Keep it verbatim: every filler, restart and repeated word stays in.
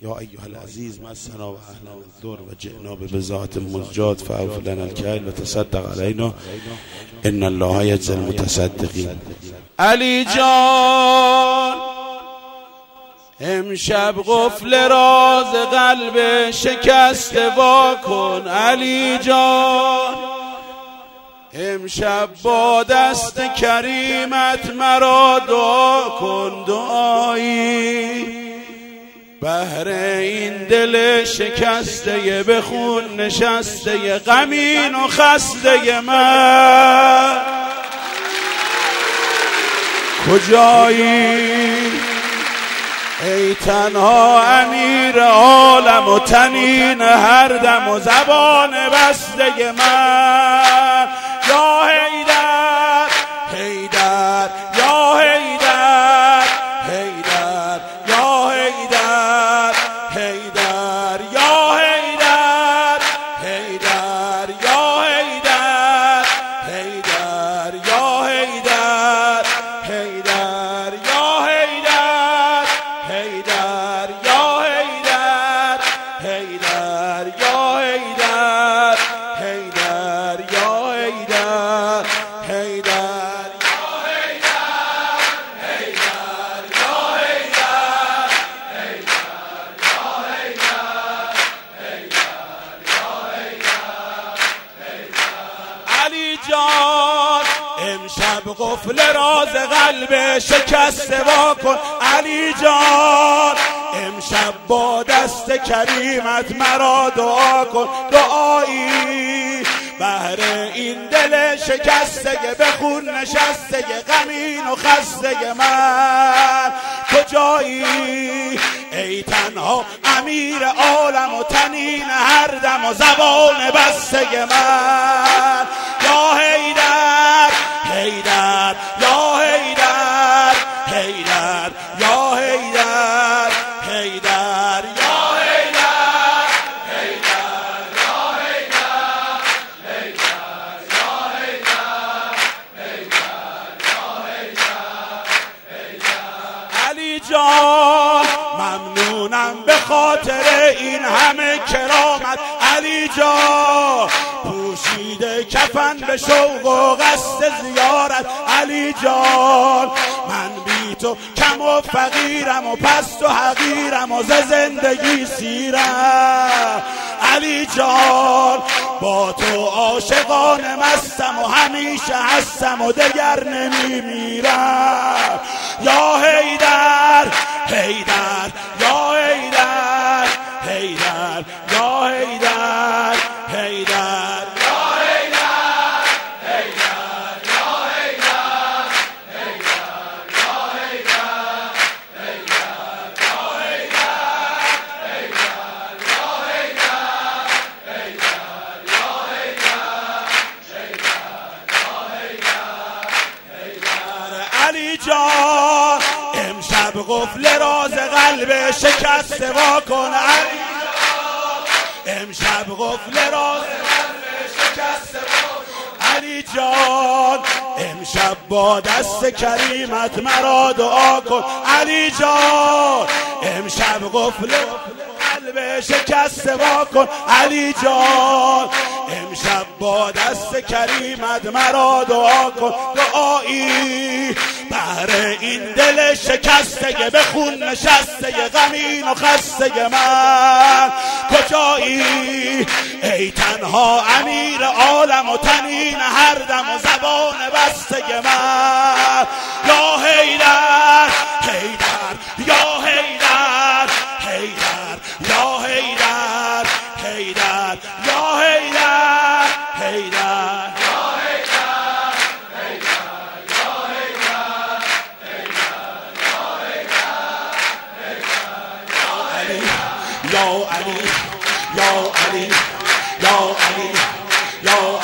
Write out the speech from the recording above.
یا ایها العزیز مسنا و اهلنا الدور و جئنا بذات مزجات فاعف لنا الکیل و تصدق علینا ان الله یجزی المتصدقین. علی جان امشب قفل راز قلب شکسته وا کن. علی جان امشب با دست کریمت مرا دعا کن. دعایی بهر این دل شکسته به خون نشسته غمین و خسته من کجایی؟ ای تنها امیر عالم و تنین هر دم و زبان بسته من. یا حیدر حیدر یا حیدر حیدر یا حیدر حیدر یا حیدر حیدر یا حیدر حیدر یا حیدر حیدر یا حیدر حیدر یا حیدر حیدر یا حیدر حیدر یا حیدر حیدر علی جان امشب قفل راز قلب شکسته وا کن. علی جان امشب با دست کریمت مرا دعا کن. دعایی بهر این دل شکسته به خون نشسته غمین و خسته من کجایی؟ ای تنها امیر عالم و تنین هر دم و زبان بسته من. یا حیدر حیدر یا حیدر حیدر یا حیدر حیدر یا حیدر حیدر یا حیدر حیدر یا حیدر حیدر یا حیدر. علی جان ممنونم به خاطر این همه کرامت. علی جان پوشیده کفن به شوق و قصد زیارت. علی جان من بی تو کم و فقیرم و پست و حقیرم و ز زندگی سیرم. علی جان با تو عاشقانه مستم و همیشه هستم و دگر نمی میرم. یا حیدر حیدر یا حیدر حیدر یا حیدر حیدر علی جان امشب قفل راز قلب شکسته وا کن. علی جان امشب قفل راز قلب شکسته وا کن. علی جان امشب با دست کریمت مرا دعا کن. علی جان امشب قفل قلب شکسته وا کن. علی جان امشب با دست کریمت مرا دعا کن. دعایی بهر این دل شکسته به خون نشسته غمین و خسته من کجایی؟ ای تنها امیر عالم و تنین هر دم و زبان بسته من. یا حیدر حیدر یا حیدر حیدر یا حیدر حیدر یا حیدر حیدر یا علی یا علی یا علی یا